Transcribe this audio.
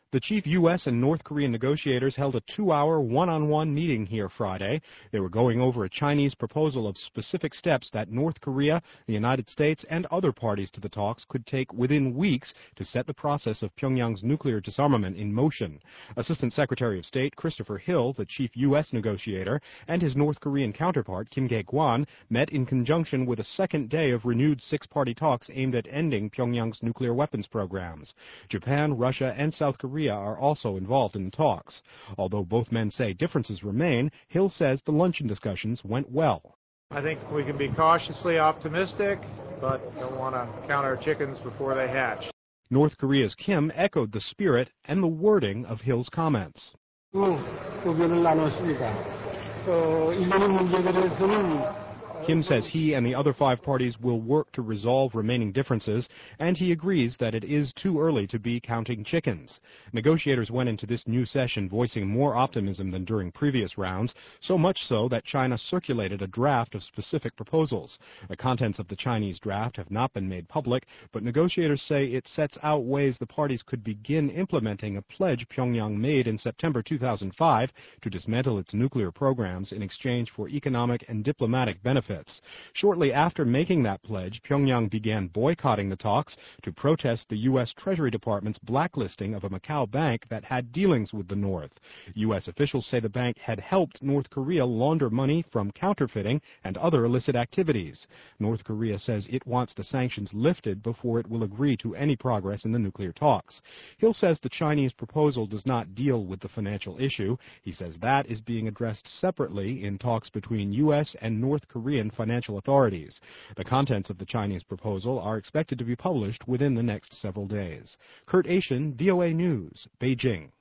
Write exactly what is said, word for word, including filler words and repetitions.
The chief U S and North Korean negotiators held a two-hour one-on-one meeting here Friday. They were going over a Chinese proposal of specific steps that North Korea, the United States, and other parties to the talks could take within weeks to set the process of Pyongyang's nuclear disarmament in motion. Assistant Secretary of State Christopher Hill, the chief U S negotiator, and his North Korean counterpart Kim Kye-gwan met in conjunction with a second day of renewed six-party talks aimed at ending Pyongyang's nuclear weapons programs. Japan, Russia, and South Korea are also involved in the talks. Although both men say differences remain, Hill says the luncheon discussions went well. I think we can be cautiously optimistic, but don't want to count our chickens before they hatch. North Korea's Kim echoed the spirit and the wording of Hill's comments. Kim says he and the other five parties will work to resolve remaining differences, and he agrees that it is too early to be counting chickens. Negotiators went into this new session voicing more optimism than during previous rounds, so much so that China circulated a draft of specific proposals. The contents of the Chinese draft have not been made public, but negotiators say it sets out ways the parties could begin implementing a pledge Pyongyang made in September two thousand five to dismantle its nuclear programs in exchange for economic and diplomatic benefits. Shortly after making that pledge, Pyongyang began boycotting the talks to protest the U S Treasury Department's blacklisting of a Macau bank that had dealings with the North. U S officials say the bank had helped North Korea launder money from counterfeiting and other illicit activities. North Korea says it wants the sanctions lifted before it will agree to any progress in the nuclear talks. Hill says the Chinese proposal does not deal with the financial issue. He says that is being addressed separately in talks between U S and North Korean financial authorities. The contents of the Chinese proposal are expected to be published within the next several days. Kurt Asian, V O A News, Beijing.